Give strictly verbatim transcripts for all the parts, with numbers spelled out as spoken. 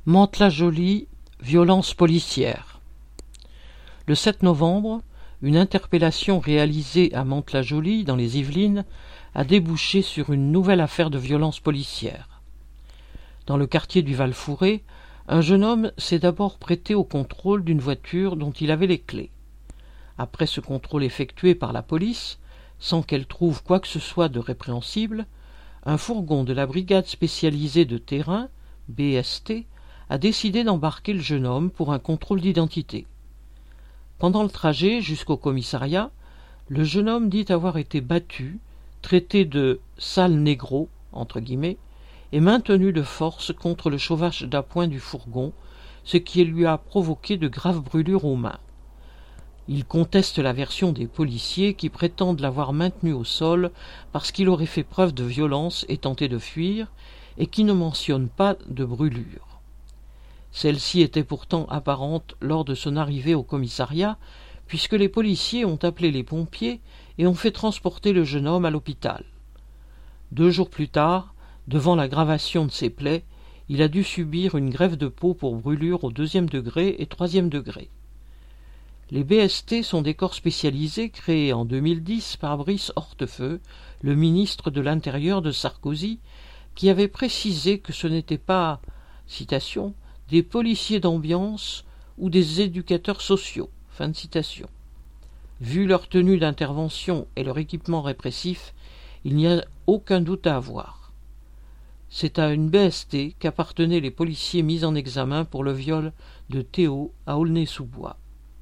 Mantes-la-Jolie, violence policière. Le sept novembre, une interpellation réalisée à Mantes-la-Jolie, dans les Yvelines, a débouché sur une nouvelle affaire de violence policière. Dans le quartier du Val-Fouré, un jeune homme s'est d'abord prêté au contrôle d'une voiture dont il avait les clés. Après ce contrôle effectué par la police, sans qu'elle trouve quoi que ce soit de répréhensible, un fourgon de la brigade spécialisée de terrain, B S T, a décidé d'embarquer le jeune homme pour un contrôle d'identité. Pendant le trajet jusqu'au commissariat, le jeune homme dit avoir été battu, traité de « sale négro » entre guillemets, et maintenu de force contre le chauffage d'appoint du fourgon, ce qui lui a provoqué de graves brûlures aux mains. Il conteste la version des policiers qui prétendent l'avoir maintenu au sol parce qu'il aurait fait preuve de violence et tenté de fuir, et qui ne mentionne pas de brûlure. Celle-ci était pourtant apparente lors de son arrivée au commissariat, puisque les policiers ont appelé les pompiers et ont fait transporter le jeune homme à l'hôpital. Deux jours plus tard, devant l'aggravation de ses plaies, il a dû subir une greffe de peau pour brûlure au deuxième degré et troisième degré. Les B S T sont des corps spécialisés créés en deux mille dix par Brice Hortefeux, le ministre de l'Intérieur de Sarkozy, qui avait précisé que ce n'était pas, citation, des policiers d'ambiance ou des éducateurs sociaux. Fin de citation. Vu leur tenue d'intervention et leur équipement répressif, il n'y a aucun doute à avoir. C'est à une B S T qu'appartenaient les policiers mis en examen pour le viol de Théo à Aulnay-sous-Bois.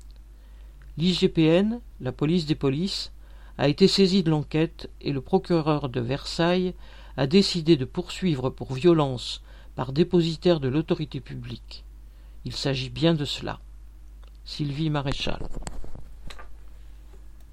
L'I G P N, la police des polices, a été saisie de l'enquête et le procureur de Versailles a décidé de poursuivre pour violence par dépositaire de l'autorité publique. Il s'agit bien de cela. Sylvie Maréchal.